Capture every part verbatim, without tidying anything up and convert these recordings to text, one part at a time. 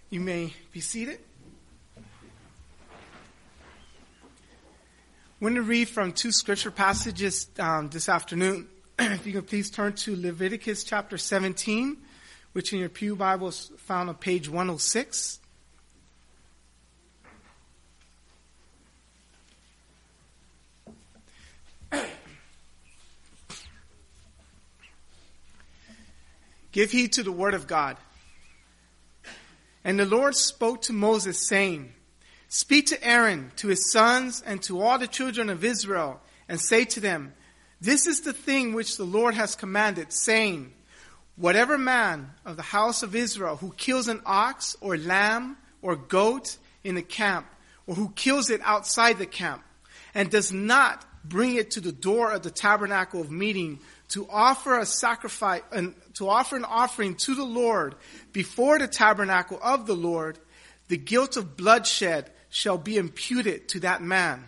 You may be seated. We're going to read from two scripture passages um, this afternoon. If you can please turn to Leviticus chapter seventeen, which in your Pew Bible is found on page one oh six. Give heed to the word of God. And the Lord spoke to Moses, saying, Speak to Aaron, to his sons, and to all the children of Israel, and say to them, This is the thing which the Lord has commanded, saying, Whatever man of the house of Israel who kills an ox or lamb or goat in the camp, or who kills it outside the camp, and does not bring it to the door of the tabernacle of meeting to offer a sacrifice and to offer an offering to the Lord before the tabernacle of the Lord, the guilt of bloodshed shall be imputed to that man.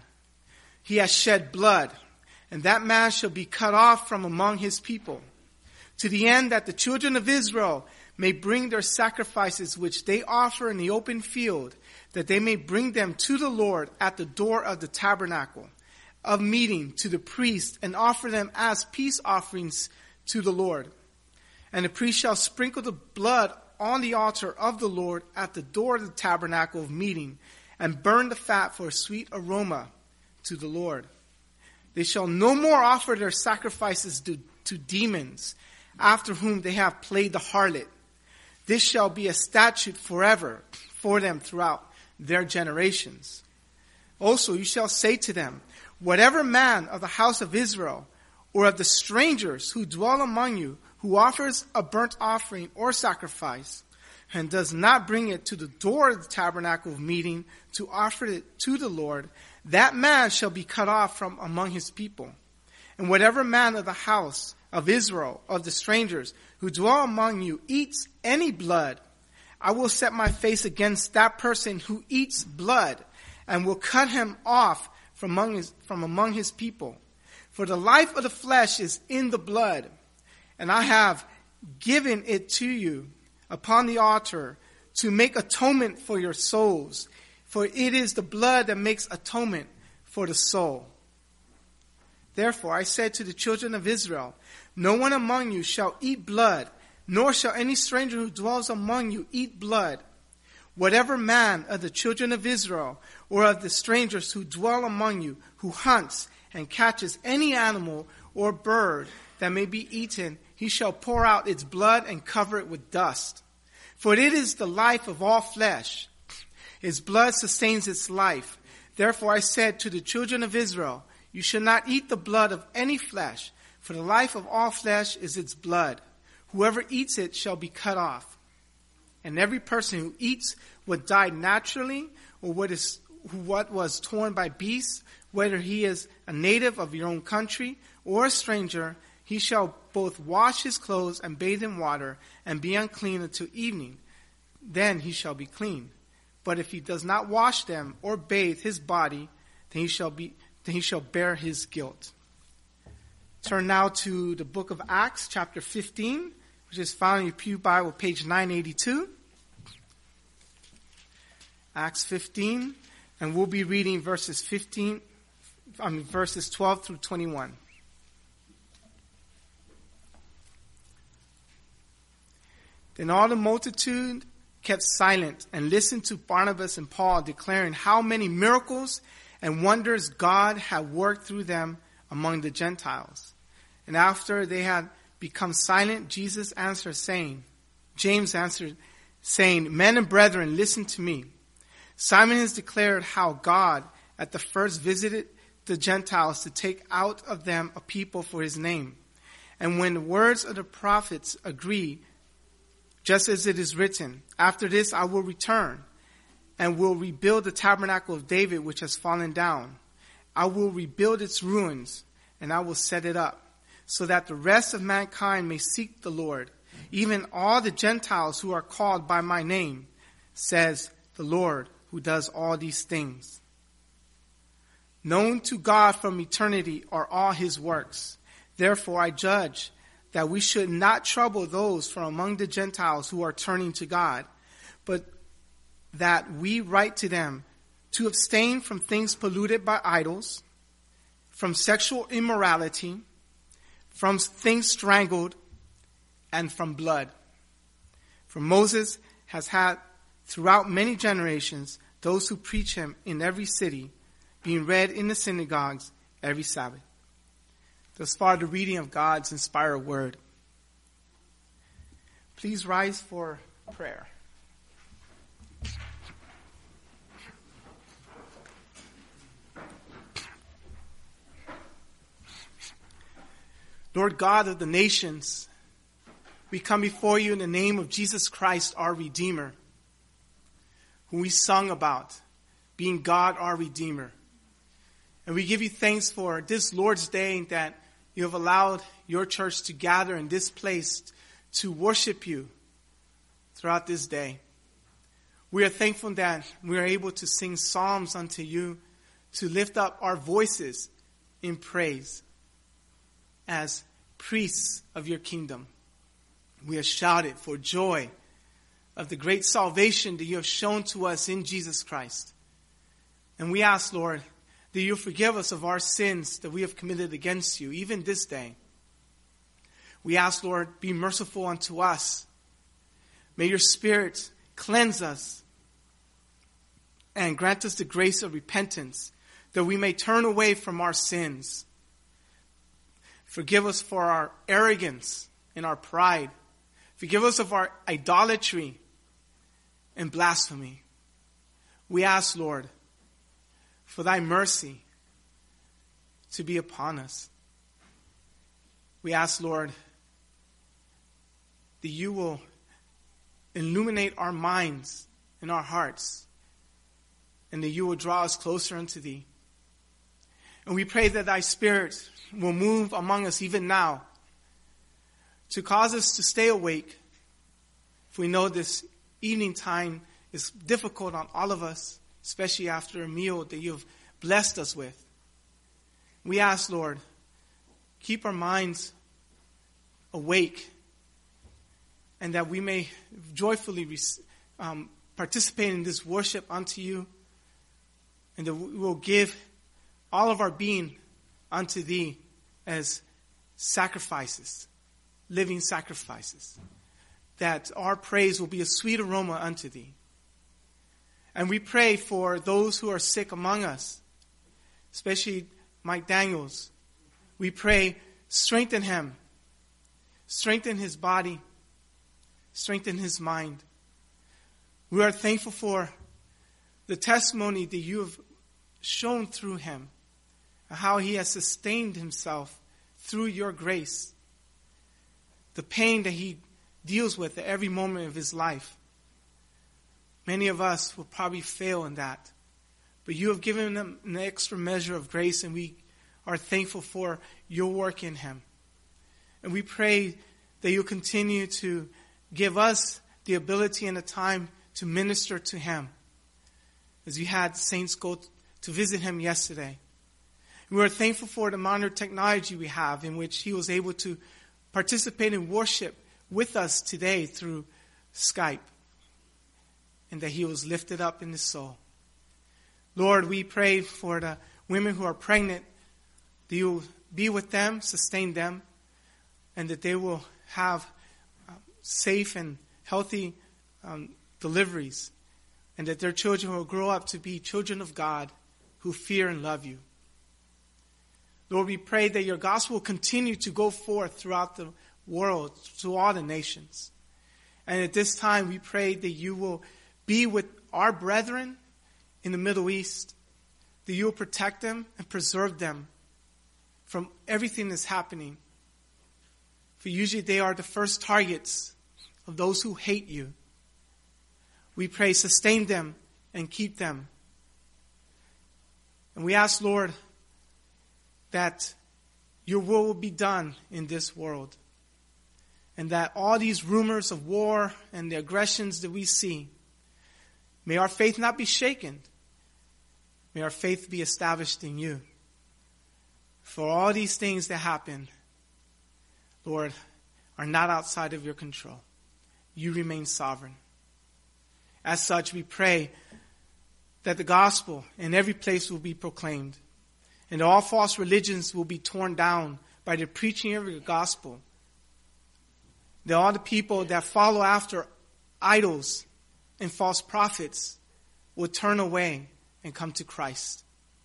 He has shed blood, and that man shall be cut off from among his people, to the end that the children of Israel may bring their sacrifices which they offer in the open field, that they may bring them to the Lord at the door of the tabernacle of meeting to the priest, and offer them as peace offerings to the Lord. And the priest shall sprinkle the blood on the altar of the Lord at the door of the tabernacle of meeting, and burn the fat for a sweet aroma to the Lord. They shall no more offer their sacrifices to, to demons, after whom they have played the harlot. This shall be a statute forever for them throughout their generations. Also you shall say to them, Whatever man of the house of Israel, or of the strangers who dwell among you, who offers a burnt offering or sacrifice, and does not bring it to the door of the tabernacle of meeting to offer it to the Lord, that man shall be cut off from among his people. And whatever man of the house of Israel, of the strangers who dwell among you, eats any blood, I will set my face against that person who eats blood, and will cut him off from among his, from among his people. For the life of the flesh is in the blood, and I have given it to you upon the altar to make atonement for your souls. For it is the blood that makes atonement for the soul. Therefore I said to the children of Israel, No one among you shall eat blood, nor shall any stranger who dwells among you eat blood. Whatever man of the children of Israel, or of the strangers who dwell among you, who hunts and catches any animal or bird that may be eaten, he shall pour out its blood and cover it with dust. For it is the life of all flesh. Its blood sustains its life. Therefore I said to the children of Israel, You shall not eat the blood of any flesh, for the life of all flesh is its blood. Whoever eats it shall be cut off. And every person who eats what died naturally, or what is what was torn by beasts, whether he is a native of your own country or a stranger, he shall both wash his clothes and bathe in water, and be unclean until evening. Then he shall be clean. But if he does not wash them or bathe his body, then he shall be then he shall bear his guilt. Turn now to the book of Acts, chapter fifteen, which is found in your Pew Bible, page nine eighty-two. Acts fifteen, and we'll be reading verses fifteen, I mean verses twelve through twenty-one. Then all the multitude kept silent and listened to Barnabas and Paul, declaring how many miracles and wonders God had worked through them among the Gentiles. And after they had become silent, Jesus answered, saying, James answered, saying, Men and brethren, listen to me. Simon has declared how God at the first visited the Gentiles to take out of them a people for his name. And when the words of the prophets agree, just as it is written, After this I will return and will rebuild the tabernacle of David which has fallen down. I will rebuild its ruins, and I will set it up, so that the rest of mankind may seek the Lord, even all the Gentiles who are called by my name, says the Lord, who does all these things. Known to God from eternity are all his works. Therefore I judge that we should not trouble those from among the Gentiles who are turning to God, but that we write to them to abstain from things polluted by idols, from sexual immorality, from things strangled, and from blood. For Moses has had throughout many generations those who preach him in every city, being read in the synagogues every Sabbath. Thus far, the reading of God's inspired word. Please rise for prayer. Lord God of the nations, we come before you in the name of Jesus Christ, our Redeemer, whom we sung about, being God, our Redeemer. And we give you thanks for this Lord's Day that you have allowed your church to gather in this place to worship you throughout this day. We are thankful that we are able to sing psalms unto you, to lift up our voices in praise as priests of your kingdom. We have shouted for joy of the great salvation that you have shown to us in Jesus Christ. And we ask, Lord, that you forgive us of our sins that we have committed against you, even this day. We ask, Lord, be merciful unto us. May your Spirit cleanse us and grant us the grace of repentance, that we may turn away from our sins. Forgive us for our arrogance and our pride. Forgive us of our idolatry and blasphemy. We ask, Lord, for thy mercy to be upon us. We ask, Lord, that you will illuminate our minds and our hearts, and that you will draw us closer unto thee. And we pray that thy Spirit will move among us even now to cause us to stay awake. For we know this evening time is difficult on all of us, especially after a meal that you have blessed us with. We ask, Lord, keep our minds awake, and that we may joyfully um, participate in this worship unto you, and that we will give all of our being unto thee as sacrifices, living sacrifices, that our praise will be a sweet aroma unto thee. And we pray for those who are sick among us, especially Mike Daniels. We pray, strengthen him, strengthen his body, strengthen his mind. We are thankful for the testimony that you have shown through him, how he has sustained himself through your grace, the pain that he deals with at every moment of his life. Many of us will probably fail in that, but you have given him an extra measure of grace, and we are thankful for your work in him. And we pray that you'll continue to give us the ability and the time to minister to him, as you had saints go to visit him yesterday. We are thankful for the modern technology we have, in which he was able to participate in worship with us today through Skype, and that he was lifted up in his soul. Lord, we pray for the women who are pregnant, that you will be with them, sustain them, and that they will have uh, safe and healthy um, deliveries, and that their children will grow up to be children of God who fear and love you. Lord, we pray that your gospel will continue to go forth throughout the world, to all the nations. And at this time, we pray that you will be with our brethren in the Middle East, that you will protect them and preserve them from everything that's happening. For usually they are the first targets of those who hate you. We pray, sustain them and keep them. And we ask, Lord, that your will will be done in this world, and that all these rumors of war and the aggressions that we see, may our faith not be shaken. May our faith be established in you. For all these things that happen, Lord, are not outside of your control. You remain sovereign. As such, we pray that the gospel in every place will be proclaimed, and all false religions will be torn down by the preaching of the gospel. That all the people that follow after idols and false prophets will turn away and come to Christ.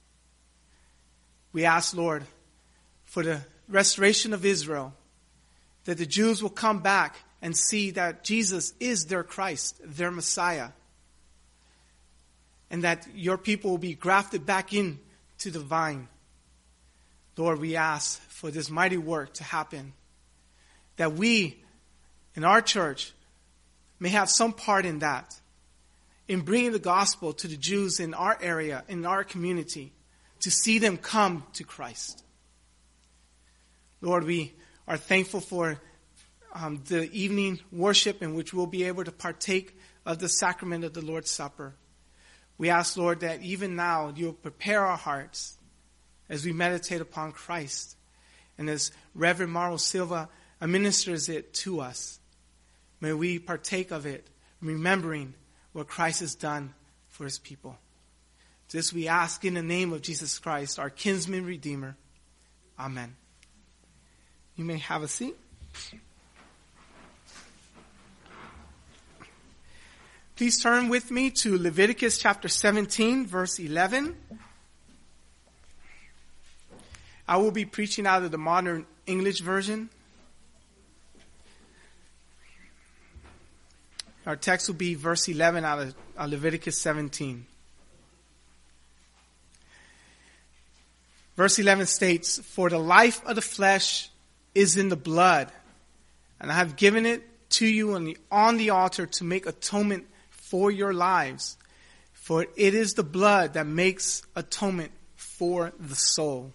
We ask, Lord, for the restoration of Israel, that the Jews will come back and see that Jesus is their Christ, their Messiah, and that your people will be grafted back in to the vine. Lord, we ask for this mighty work to happen, that we in our church may have some part in that, in bringing the gospel to the Jews in our area, in our community, to see them come to Christ. Lord, we are thankful for um, the evening worship in which we'll be able to partake of the sacrament of the Lord's Supper. We ask, Lord, that even now you'll prepare our hearts as we meditate upon Christ and as Reverend Mauro Silva administers it to us. May we partake of it, remembering what Christ has done for his people. This we ask in the name of Jesus Christ, our kinsman redeemer. Amen. You may have a seat. Please turn with me to Leviticus chapter seventeen, verse eleven. I will be preaching out of the Modern English Version. Our text will be verse eleven out of uh, Leviticus seventeen. Verse eleven states, "For the life of the flesh is in the blood, and I have given it to you on the, on the altar to make atonement for your lives. For it is the blood that makes atonement for the soul."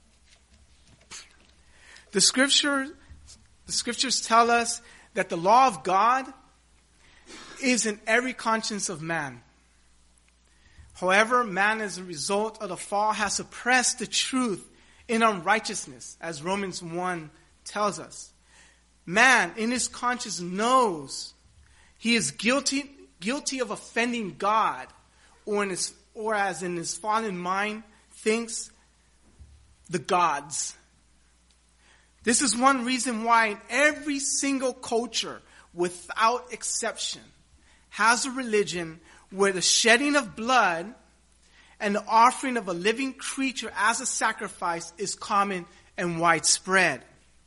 The scripture, the scriptures tell us that the law of God is in every conscience of man. However, man as a result of the fall has suppressed the truth in unrighteousness, as Romans one tells us. Man in his conscience knows he is guilty guilty of offending God, or in his, or as in his fallen mind thinks, the gods. This is one reason why in every single culture, without exception, has a religion where the shedding of blood and the offering of a living creature as a sacrifice is common and widespread.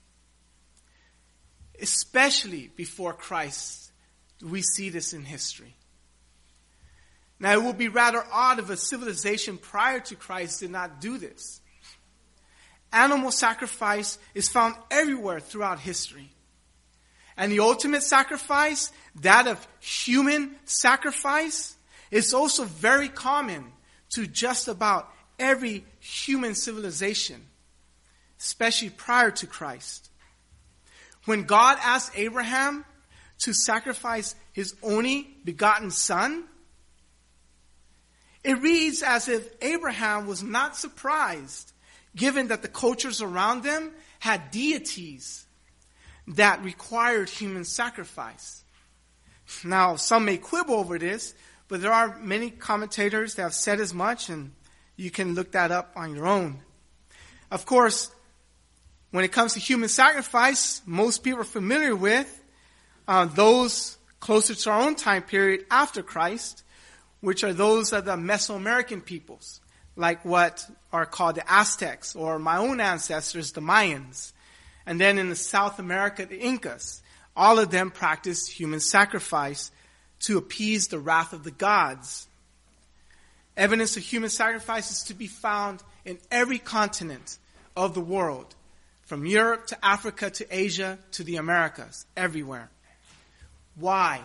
Especially before Christ, we see this in history. Now, it would be rather odd if a civilization prior to Christ did not do this. Animal sacrifice is found everywhere throughout history. And the ultimate sacrifice, that of human sacrifice, is also very common to just about every human civilization, especially prior to Christ. When God asked Abraham to sacrifice his only begotten son, it reads as if Abraham was not surprised, given that the cultures around them had deities that required human sacrifice. Now, some may quibble over this, but there are many commentators that have said as much, and you can look that up on your own. Of course, when it comes to human sacrifice, most people are familiar with uh, those closer to our own time period after Christ, which are those of the Mesoamerican peoples, like what are called the Aztecs, or my own ancestors, the Mayans. And then in the South America, the Incas. All of them practiced human sacrifice to appease the wrath of the gods. Evidence of human sacrifice is to be found in every continent of the world, from Europe to Africa to Asia to the Americas, everywhere. Why?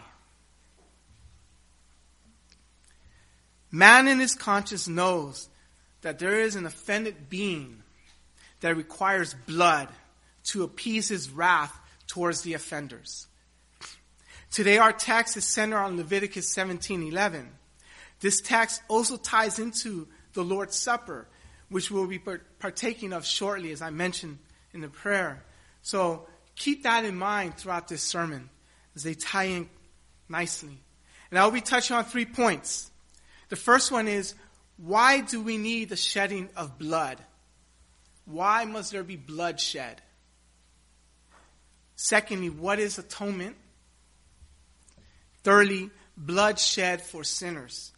Man in his conscience knows that there is an offended being that requires blood to appease his wrath towards the offenders. Today our text is centered on Leviticus seventeen eleven. This text also ties into the Lord's Supper, which we'll be partaking of shortly, as I mentioned in the prayer. So keep that in mind throughout this sermon as they tie in nicely. And I'll be touching on three points. The first one is, why do we need the shedding of blood? Why must there be blood shed? Secondly, what is atonement? Thirdly, blood shed for sinners.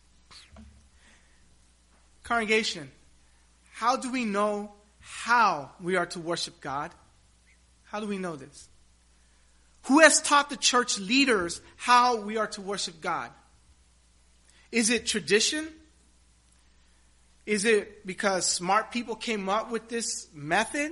Congregation, how do we know how we are to worship God? How do we know this? Who has taught the church leaders how we are to worship God? Is it tradition? Is it because smart people came up with this method?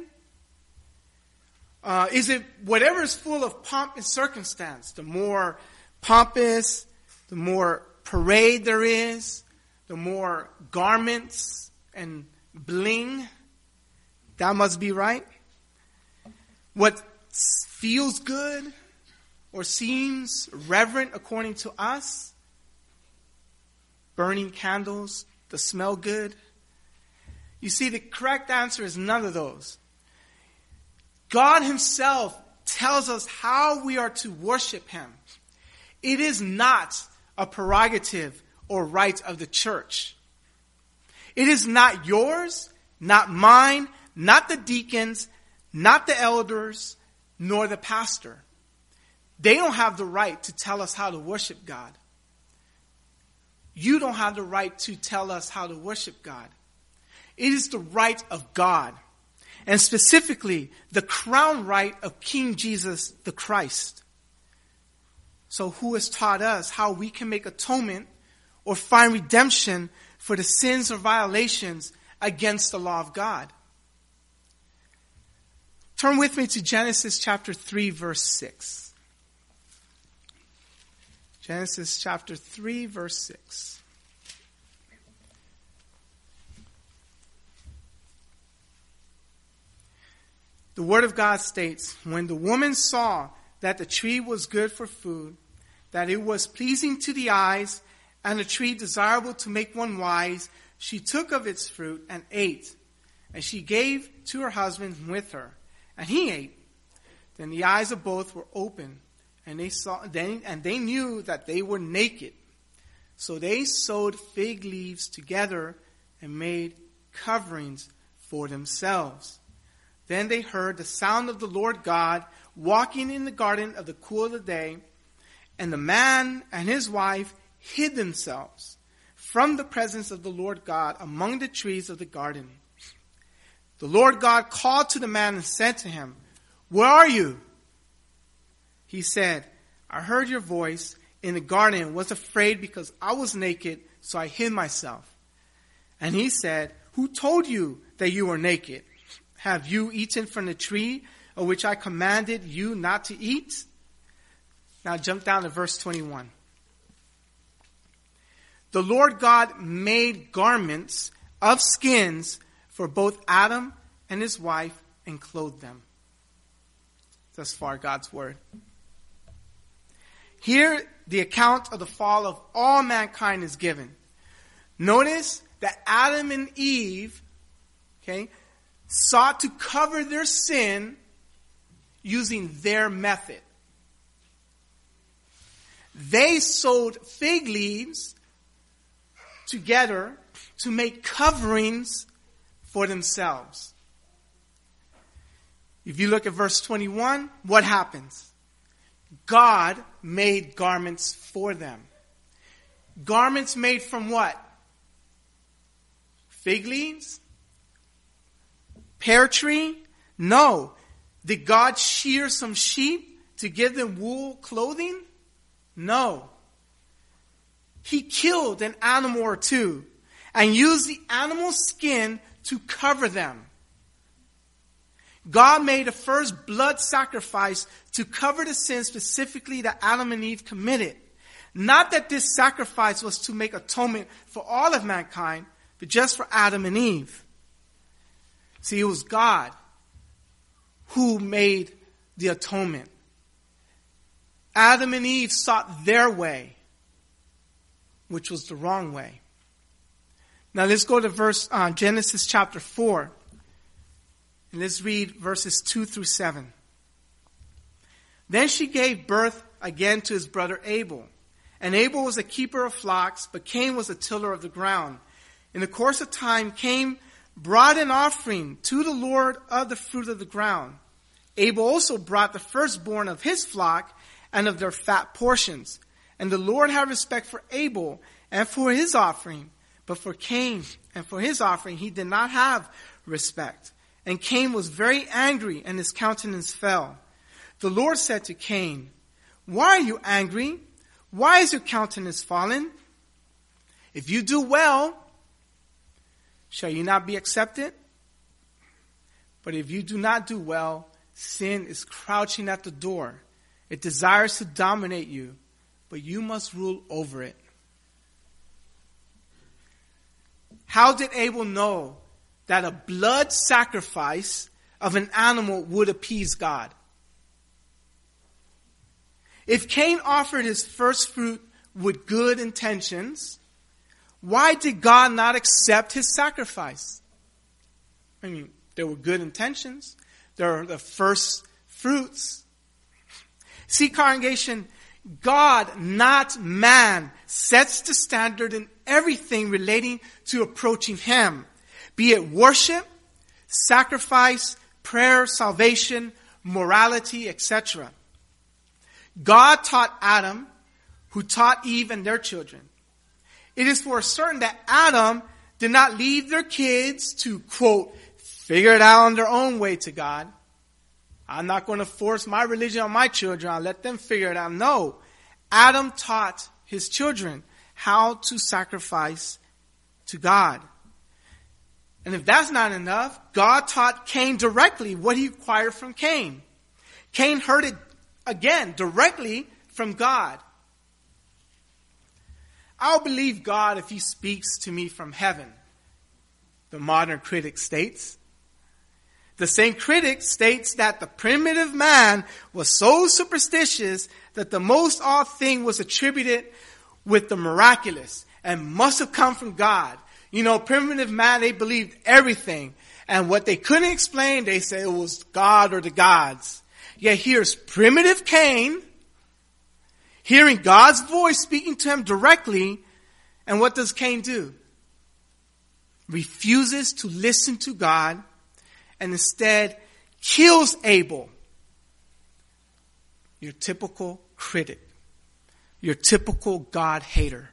Uh, is it whatever is full of pomp and circumstance? The more pompous, the more parade there is, the more garments and bling, that must be right. What feels good or seems reverent according to us, burning candles that smell good. You see, the correct answer is none of those. God himself tells us how we are to worship him. It is not a prerogative or right of the church. It is not yours, not mine, not the deacons, not the elders, nor the pastor. They don't have the right to tell us how to worship God. You don't have the right to tell us how to worship God. It is the right of God, and specifically the crown right of King Jesus the Christ. So who has taught us how we can make atonement or find redemption for the sins or violations against the law of God? Turn with me to Genesis chapter three, verse six. Genesis chapter three, verse six. The Word of God states, when the woman saw that the tree was good for food, that it was pleasing to the eyes, and a tree desirable to make one wise, she took of its fruit and ate. And she gave to her husband with her, and he ate. Then the eyes of both were open, and they saw, they, and they knew that they were naked. So they sewed fig leaves together and made coverings for themselves. Then they heard the sound of the Lord God walking in the garden of the cool of the day, and the man and his wife hid themselves from the presence of the Lord God among the trees of the garden. The Lord God called to the man and said to him, "Where are you?" He said, "I heard your voice in the garden and was afraid because I was naked, so I hid myself." And he said, "Who told you that you were naked? Have you eaten from the tree of which I commanded you not to eat?" Now jump down to verse twenty-one. The Lord God made garments of skins for both Adam and his wife and clothed them. Thus far, God's word. Here, the account of the fall of all mankind is given. Notice that Adam and Eve, okay, sought to cover their sin using their method. They sewed fig leaves together to make coverings for themselves. If you look at verse twenty-one, what happens? God made garments for them. Garments made from what? Fig leaves? Pear tree? No. Did God shear some sheep to give them wool clothing? No. He killed an animal or two and used the animal's skin to cover them. God made a first blood sacrifice to cover the sin specifically that Adam and Eve committed. Not that this sacrifice was to make atonement for all of mankind, but just for Adam and Eve. See, it was God who made the atonement. Adam and Eve sought their way, which was the wrong way. Now let's go to verse uh, Genesis chapter four. And let's read verses two through seven. Then she gave birth again to his brother Abel, And Abel was a keeper of flocks, but Cain was a tiller of the ground. In the course of time, Cain brought an offering to the Lord of the fruit of the ground. Abel also brought the firstborn of his flock and of their fat portions. And the Lord had respect for Abel and for his offering, but for Cain and for his offering he did not have respect. And Cain was very angry, and his countenance fell. The Lord said to Cain, "Why are you angry? Why is your countenance fallen? If you do well, shall you not be accepted? But if you do not do well, sin is crouching at the door. It desires to dominate you, but you must rule over it." How did Abel know that a blood sacrifice of an animal would appease God? If Cain offered his first fruit with good intentions, why did God not accept his sacrifice? I mean, there were good intentions. There are the first fruits. See, congregation, God, not man, sets the standard in everything relating to approaching him, be it worship, sacrifice, prayer, salvation, morality, et cetera. God taught Adam, who taught Eve and their children. It is for certain that Adam did not leave their kids to, quote, figure it out on their own way to God. I'm not going to force my religion on my children. I'll let them figure it out. No. Adam taught his children how to sacrifice to God. And if that's not enough, God taught Cain directly what he required from Cain. Cain heard it again directly from God. I'll believe God if he speaks to me from heaven, the modern critic states. The same critic states that the primitive man was so superstitious that the most odd thing was attributed with the miraculous and must have come from God. You know, primitive man, they believed everything. And what they couldn't explain, they said it was God or the gods. Yet here's primitive Cain, hearing God's voice speaking to him directly. And what does Cain do? Refuses to listen to God and instead kills Abel. Your typical critic. Your typical God hater.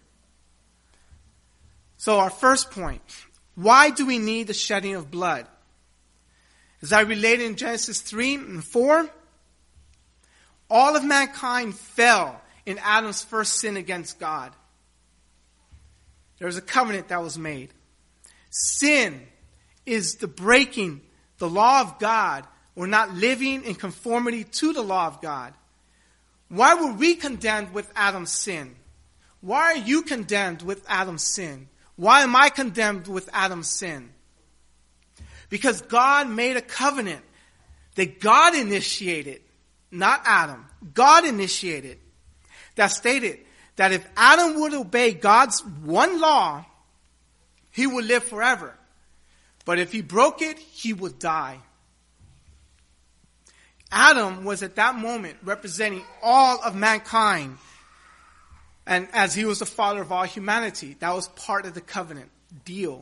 So our first point, why do we need the shedding of blood? As I related in Genesis three and four, all of mankind fell in Adam's first sin against God. There was a covenant that was made. Sin is the breaking the law of God or not living in conformity to the law of God. Why were we condemned with Adam's sin? Why are you condemned with Adam's sin? Why am I condemned with Adam's sin? Because God made a covenant that God initiated, not Adam. God initiated, that stated that if Adam would obey God's one law, he would live forever. But if he broke it, he would die. Adam was at that moment representing all of mankind. And as he was the father of all humanity, that was part of the covenant deal.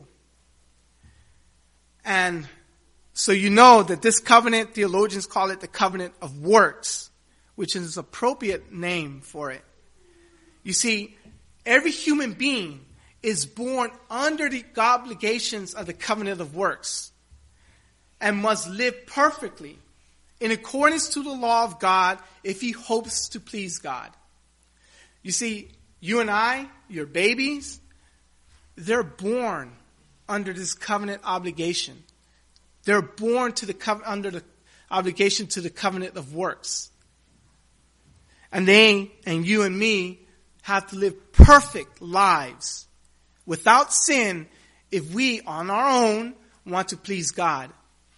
And so you know that this covenant, theologians call it the covenant of works, which is an appropriate name for it. You see, every human being is born under the obligations of the covenant of works and must live perfectly in accordance to the law of God if he hopes to please God. You see, you and I, your babies, they're born under this covenant obligation. They're born to the co- under the obligation to the covenant of works. And they and you and me have to live perfect lives without sin if we, on our own, want to please God.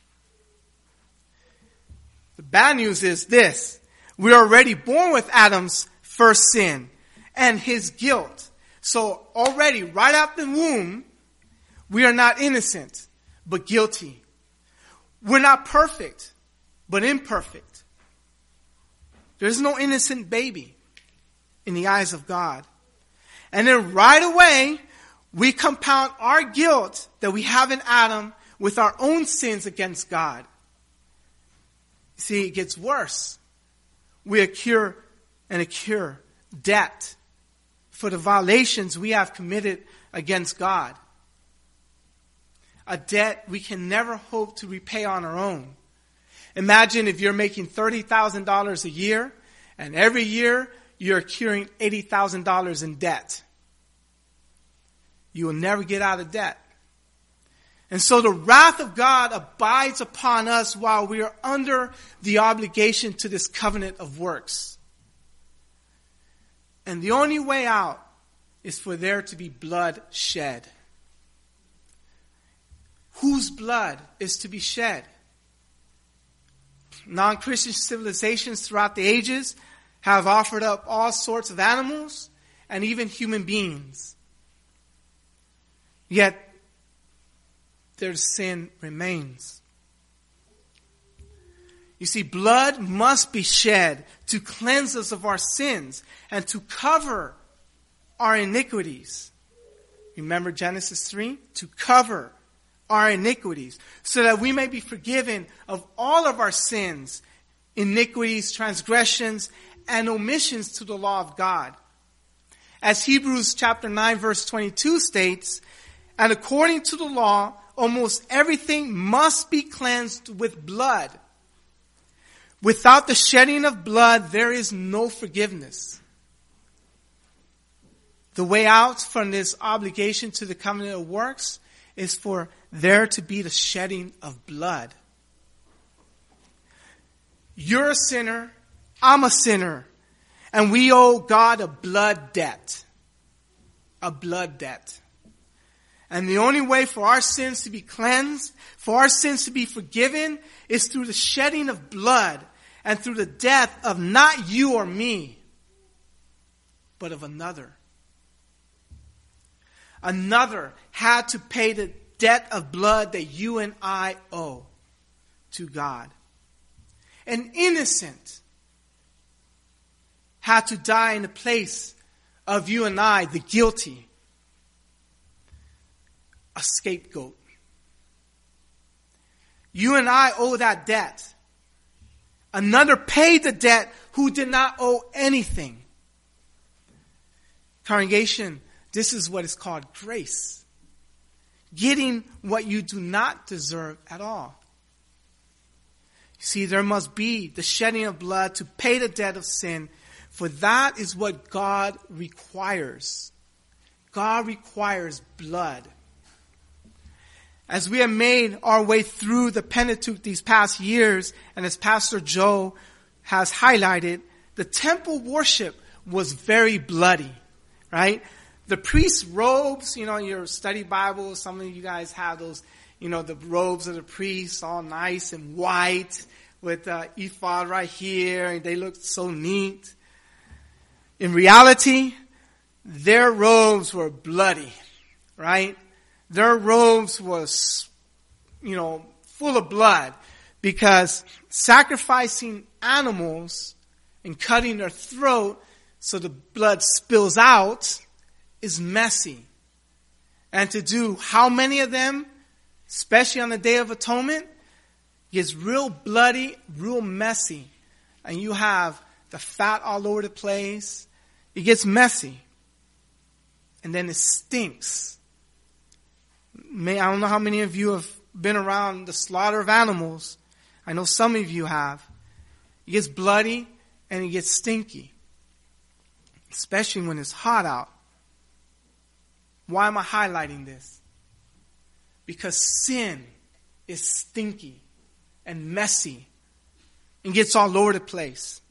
The bad news is this. We're already born with Adam's first sin and his guilt. So already, right out the womb, we are not innocent, but guilty. We're not perfect, but imperfect. There's no innocent baby in the eyes of God. And then right away, we compound our guilt that we have in Adam with our own sins against God. See, it gets worse. We accrue and accrue debt for the violations we have committed against God. A debt we can never hope to repay on our own. Imagine if you're making thirty thousand dollars a year, and every year you're accruing eighty thousand dollars in debt. You will never get out of debt. And so the wrath of God abides upon us while we are under the obligation to this covenant of works. And the only way out is for there to be blood shed. Whose blood is to be shed? Non-Christian civilizations throughout the ages have offered up all sorts of animals and even human beings. Yet, their sin remains. You see, blood must be shed to cleanse us of our sins and to cover our iniquities. Remember Genesis three? To cover our iniquities, so that we may be forgiven of all of our sins, iniquities, transgressions, and omissions to the law of God. As Hebrews chapter nine verse twenty-two states, and according to the law, almost everything must be cleansed with blood. Without the shedding of blood, there is no forgiveness. The way out from this obligation to the covenant of works is for there to be the shedding of blood. You're a sinner, I'm a sinner, and we owe God a blood debt. A blood debt. And the only way for our sins to be cleansed, for our sins to be forgiven, is through the shedding of blood and through the death of not you or me, but of another. Another had to pay the debt of blood that you and I owe to God. An innocent had to die in the place of you and I, the guilty. A scapegoat. You and I owe that debt. Another paid the debt who did not owe anything. Congregation, this is what is called grace. Getting what you do not deserve at all. You see, there must be the shedding of blood to pay the debt of sin, for that is what God requires. God requires blood. As we have made our way through the Pentateuch these past years, and as Pastor Joe has highlighted, the temple worship was very bloody, right? The priest's robes, you know, your study Bible, some of you guys have those, you know, the robes of the priests, all nice and white, with uh, ephod right here, and they look so neat. In reality, their robes were bloody, right? Their robes was, you know, full of blood, because sacrificing animals and cutting their throat so the blood spills out is messy. And to do how many of them, especially on the Day of Atonement, gets real bloody, real messy. And you have the fat all over the place. It gets messy. And then it stinks. May, I don't know how many of you have been around the slaughter of animals. I know some of you have. It gets bloody and it gets stinky. Especially when it's hot out. Why am I highlighting this? Because sin is stinky and messy and gets all over the place.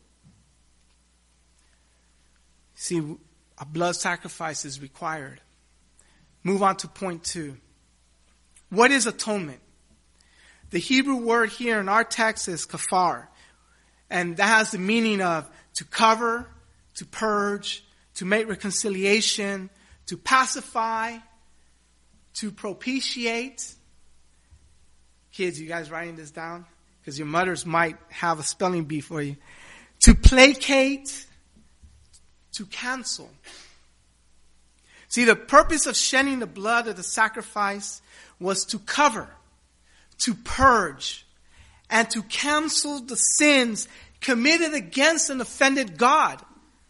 See, a blood sacrifice is required. Move on to point two. What is atonement? The Hebrew word here in our text is kafar. And that has the meaning of to cover, to purge, to make reconciliation, to pacify, to propitiate. Kids, you guys writing this down? Because your mothers might have a spelling bee for you. To placate, to cancel. See, the purpose of shedding the blood of the sacrifice was to cover, to purge, and to cancel the sins committed against and offended God.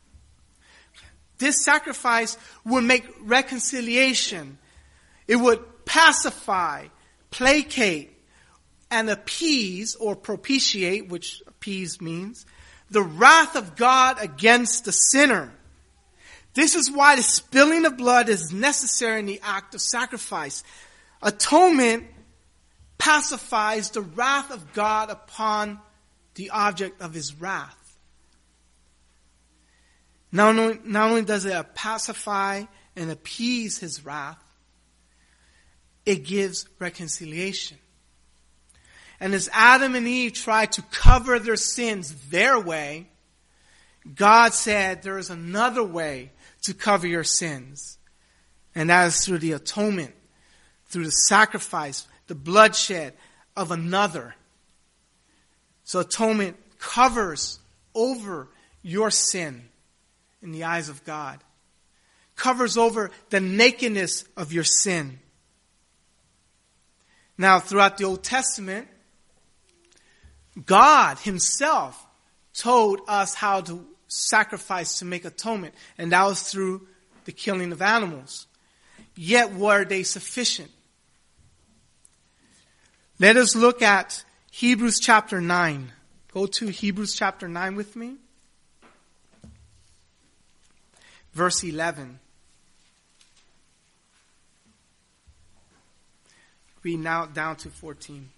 This sacrifice would make reconciliation. It would pacify, placate, and appease or propitiate, which appease means, the wrath of God against the sinner. This is why the spilling of blood is necessary in the act of sacrifice. Atonement pacifies the wrath of God upon the object of his wrath. Not only, not only does it pacify and appease his wrath, it gives reconciliation. And as Adam and Eve tried to cover their sins their way, God said there is another way to cover your sins. And that is through the atonement, through the sacrifice, the bloodshed of another. So atonement covers over your sin in the eyes of God. Covers over the nakedness of your sin. Now, throughout the Old Testament, God himself told us how to sacrifice to make atonement. And that was through the killing of animals. Yet were they sufficient? Let us look at Hebrews chapter nine. Go to Hebrews chapter nine with me. Verse eleven. Read now down to fourteen.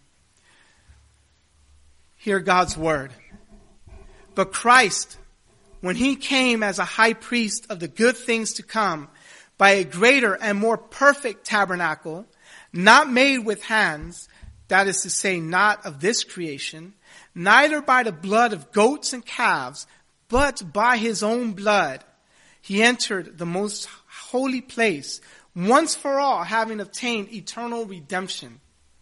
Hear God's word. But Christ, when he came as a high priest of the good things to come, by a greater and more perfect tabernacle, not made with hands, that is to say, not of this creation, neither by the blood of goats and calves, but by his own blood, he entered the most holy place, once for all, having obtained eternal redemption.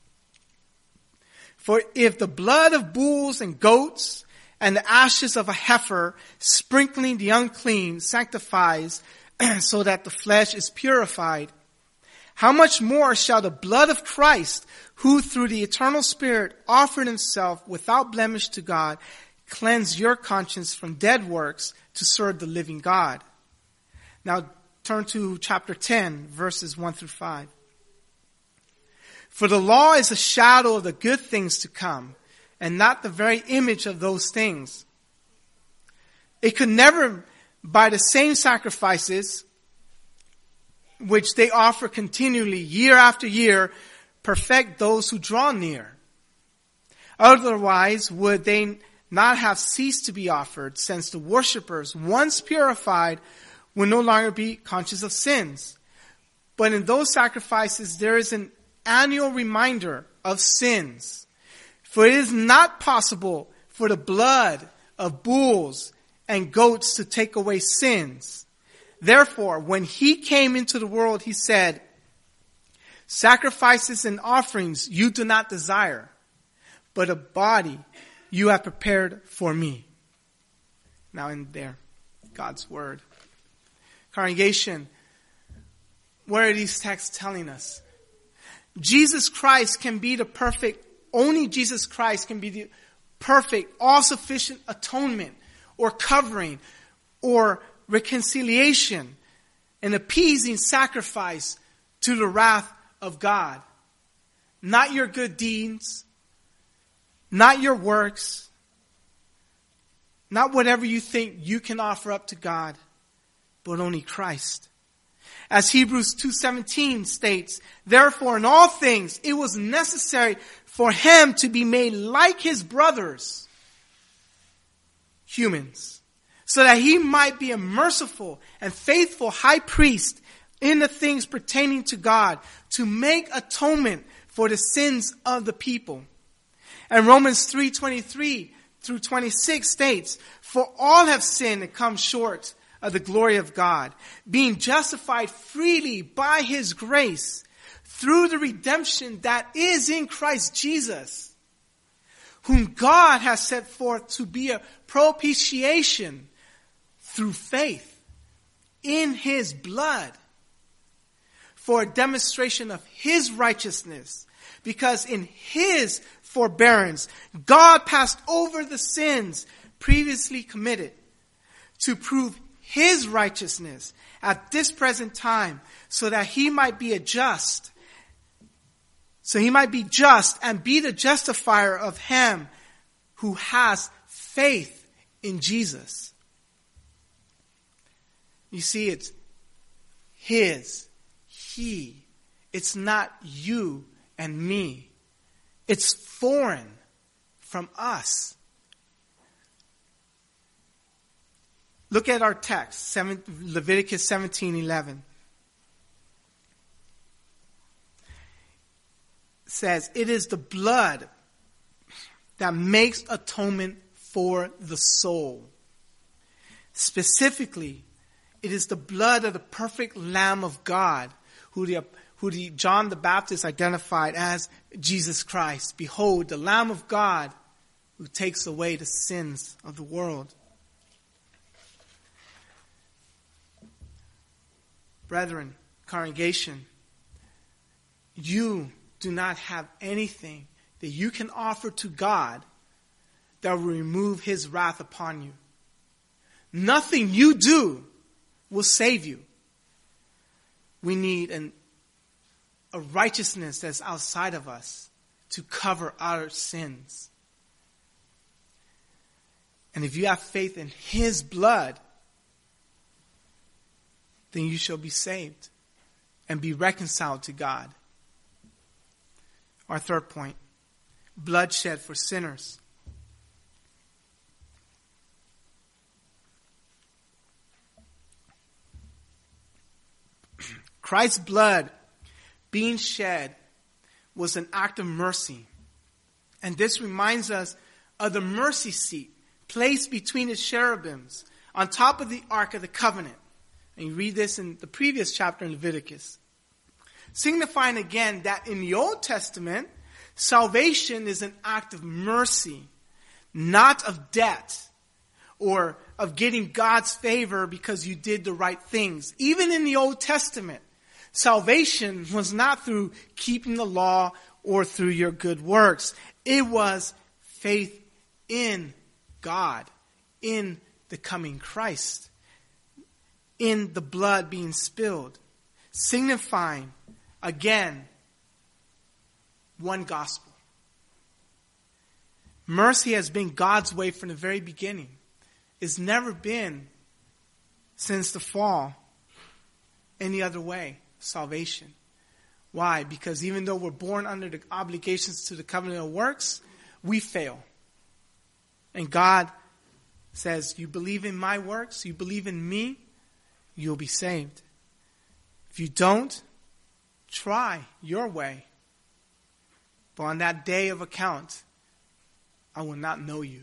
For if the blood of bulls and goats and the ashes of a heifer sprinkling the unclean sanctifies so that the flesh is purified, how much more shall the blood of Christ, who through the eternal Spirit offered himself without blemish to God, cleanse your conscience from dead works to serve the living God? Now turn to chapter ten, verses one through five. For the law is a shadow of the good things to come, and not the very image of those things. It could never, by the same sacrifices which they offer continually year after year, perfect those who draw near. Otherwise would they not have ceased to be offered, since the worshippers, once purified, would no longer be conscious of sins. But in those sacrifices there is an annual reminder of sins. For it is not possible for the blood of bulls and goats to take away sins. Therefore, when he came into the world, he said, sacrifices and offerings you do not desire, but a body you have prepared for me. Now in there, God's word. Congregation, what are these texts telling us? Jesus Christ can be the perfect, only Jesus Christ can be the perfect, all-sufficient atonement or covering or reconciliation and appeasing sacrifice to the wrath of God. Not your good deeds, not your works, not whatever you think you can offer up to God, but only Christ. As Hebrews two seventeen states, therefore in all things it was necessary for him to be made like his brothers, humans, so that he might be a merciful and faithful high priest in the things pertaining to God, to make atonement for the sins of the people. And Romans three twenty-three through twenty-six states, for all have sinned and come short of the glory of God, being justified freely by his grace through the redemption that is in Christ Jesus, whom God has set forth to be a propitiation through faith in his blood. for a demonstration of his righteousness, because in his forbearance, God passed over the sins previously committed to prove his righteousness at this present time, so that he might be a just, so he might be just and be the justifier of him who has faith in Jesus. You see, it's his, he. It's not you and me. It's foreign from us. Look at our text, Leviticus seventeen eleven. It says, it is the blood that makes atonement for the soul. Specifically, it is the blood of the perfect Lamb of God, who the, who the John the Baptist identified as Jesus Christ. Behold, the Lamb of God who takes away the sins of the world. Brethren, congregation, you do not have anything that you can offer to God that will remove his wrath upon you. Nothing you do will save you. We need an, a righteousness that's outside of us to cover our sins. And if you have faith in his blood, then you shall be saved and be reconciled to God. Our third point, bloodshed for sinners. Christ's blood being shed was an act of mercy. And this reminds us of the mercy seat placed between the cherubims on top of the Ark of the Covenant. And you read this in the previous chapter in Leviticus. Signifying again that in the Old Testament, salvation is an act of mercy, not of debt or of getting God's favor because you did the right things. Even in the Old Testament, salvation was not through keeping the law or through your good works. It was faith in God, in the coming Christ, in the blood being spilled, signifying, again, one gospel. Mercy has been God's way from the very beginning. It's never been, since the fall, any other way of salvation. Why? Because even though we're born under the obligations to the covenant of works, we fail. And God says, you believe in my works, you believe in me, you'll be saved. If you don't, try your way. But on that day of account, I will not know you.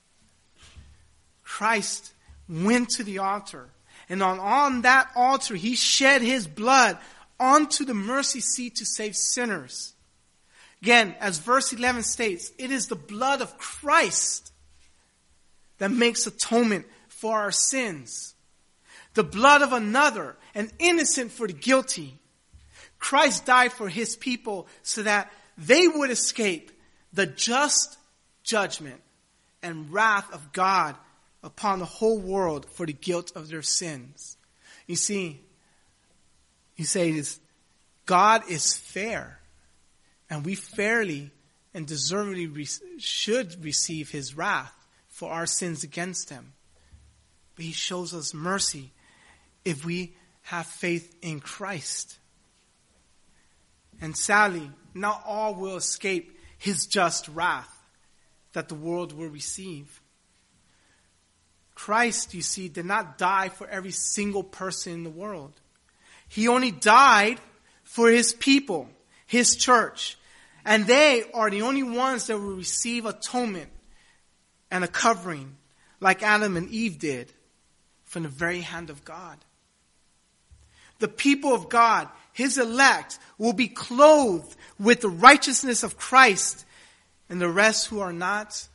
Christ went to the altar, and on, on that altar, he shed his blood onto the mercy seat to save sinners. Again, as verse eleven states, it is the blood of Christ that makes atonement for our sins. The blood of another, an innocent for the guilty. Christ died for his people so that they would escape the just judgment and wrath of God upon the whole world for the guilt of their sins. You see, you say this, God is fair, and we fairly and deservedly re- should receive his wrath for our sins against him. But he shows us mercy if we have faith in Christ. And sadly, not all will escape his just wrath that the world will receive. Christ, you see, did not die for every single person in the world. He only died for his people, his church. And they are the only ones that will receive atonement and a covering like Adam and Eve did from the very hand of God. The people of God, his elect, will be clothed with the righteousness of Christ, and the rest who are not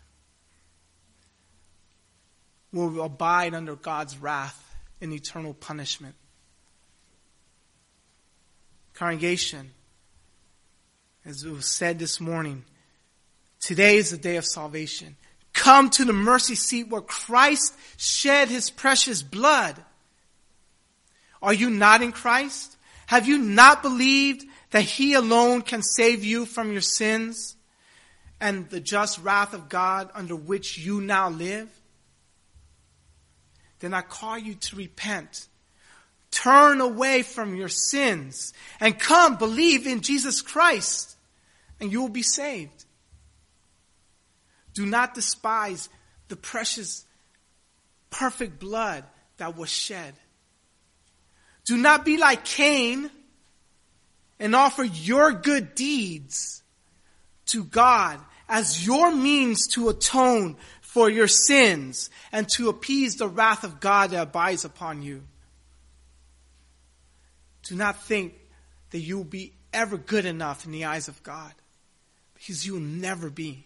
will abide under God's wrath and eternal punishment. Congregation, as it was said this morning, today is the day of salvation. Come to the mercy seat where Christ shed his precious blood. Are you not in Christ? Have you not believed that he alone can save you from your sins and the just wrath of God under which you now live? Then I call you to repent. Turn away from your sins and come believe in Jesus Christ, and you will be saved. Do not despise the precious, perfect blood that was shed. Do not be like Cain and offer your good deeds to God as your means to atone for your sins and to appease the wrath of God that abides upon you. Do not think that you will be ever good enough in the eyes of God, because you will never be.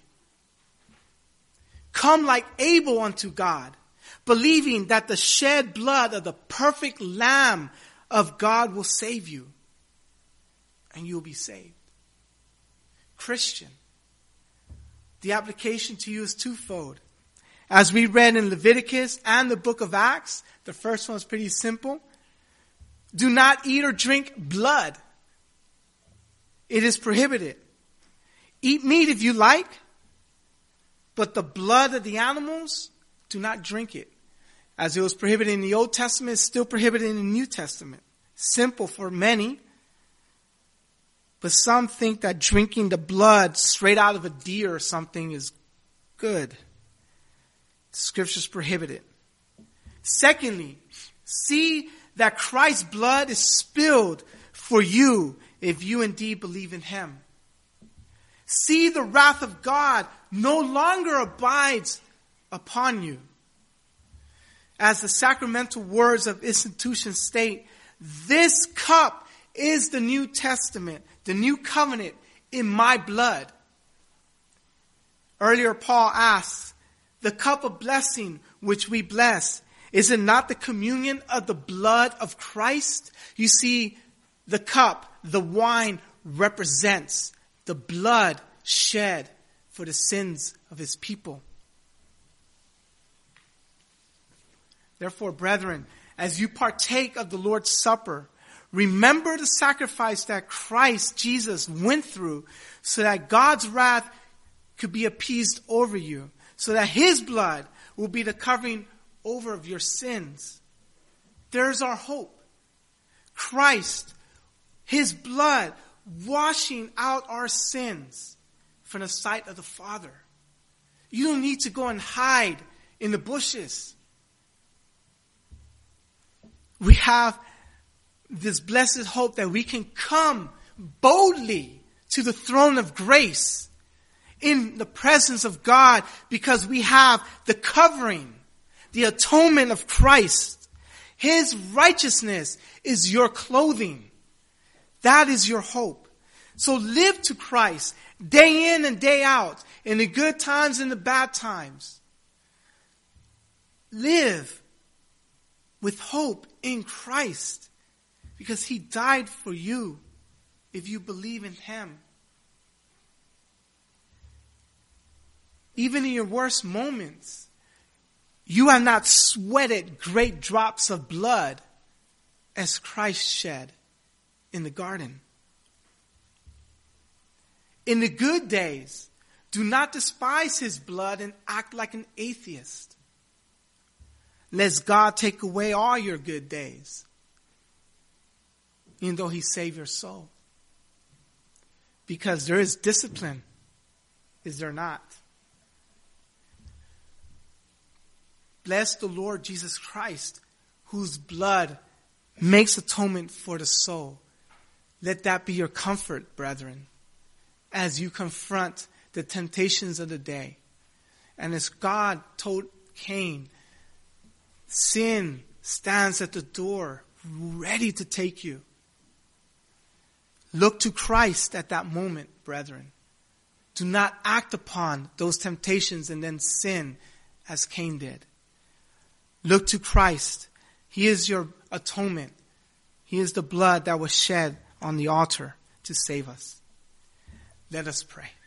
Come like Abel unto God, believing that the shed blood of the perfect Lamb of God will save you, and you will be saved. Christian, the application to you is twofold. As we read in Leviticus and the book of Acts, the first one is pretty simple. Do not eat or drink blood. It is prohibited. Eat meat if you like, but the blood of the animals, do not drink it. As it was prohibited in the Old Testament, it's still prohibited in the New Testament. Simple for many. But some think that drinking the blood straight out of a deer or something is good. The scriptures prohibit it. Secondly, see that Christ's blood is spilled for you if you indeed believe in him. See the wrath of God no longer abides upon you. As the sacramental words of institution state, this cup is the New Testament, the new covenant in my blood. Earlier Paul asks, the cup of blessing which we bless, is it not the communion of the blood of Christ? You see, the cup, the wine, represents the blood shed for the sins of his people. Therefore, brethren, as you partake of the Lord's Supper, remember the sacrifice that Christ Jesus went through so that God's wrath could be appeased over you, so that his blood will be the covering over of your sins. There's our hope. Christ, his blood, washing out our sins from the sight of the Father. You don't need to go and hide in the bushes. We have this blessed hope that we can come boldly to the throne of grace in the presence of God because we have the covering, the atonement of Christ. His righteousness is your clothing. That is your hope. So live to Christ day in and day out, in the good times and the bad times. Live with hope in Christ because he died for you if you believe in him. Even in your worst moments, you have not sweated great drops of blood as Christ shed in the garden. In the good days, do not despise his blood and act like an atheist, lest God take away all your good days, even though he saved your soul. Because there is discipline, is there not? Bless the Lord Jesus Christ, whose blood makes atonement for the soul. Let that be your comfort, brethren, as you confront the temptations of the day. And as God told Cain, sin stands at the door, ready to take you. Look to Christ at that moment, brethren. Do not act upon those temptations and then sin as Cain did. Look to Christ. He is your atonement. He is the blood that was shed on the altar to save us. Let us pray.